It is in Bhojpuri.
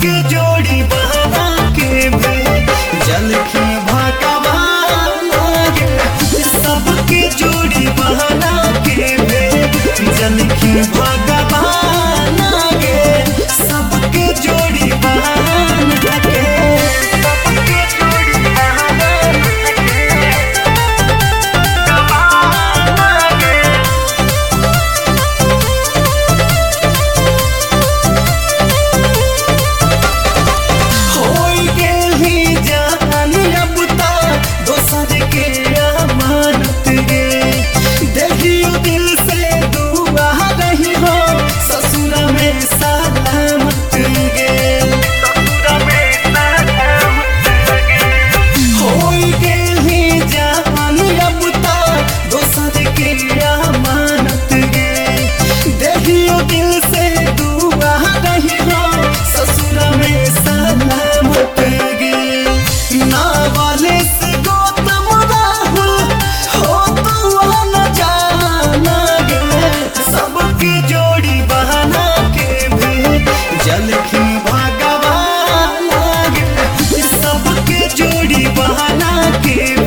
सबके जोड़ी बना के भे जल की भगवान गे। सबके जोड़ी बना के भे जल की भगवान गे। सबके जोड़ी बना के सबके जोड़ी बना के होई गेली जान अब ता दोसर के अमानत गे। देखियो दिल से दुआ रही हो ससुर में सलामत गे। होई गेली जान अब ता दोसर के अमानत गे। देखियो दिल से दुआ रही हो ससुर में सलामत गे। नावाले से गौतम राहुल हो तो न जाना गे। सबकी जोड़ी बना के भी जल की भगवान गे। सबके जोड़ी बना के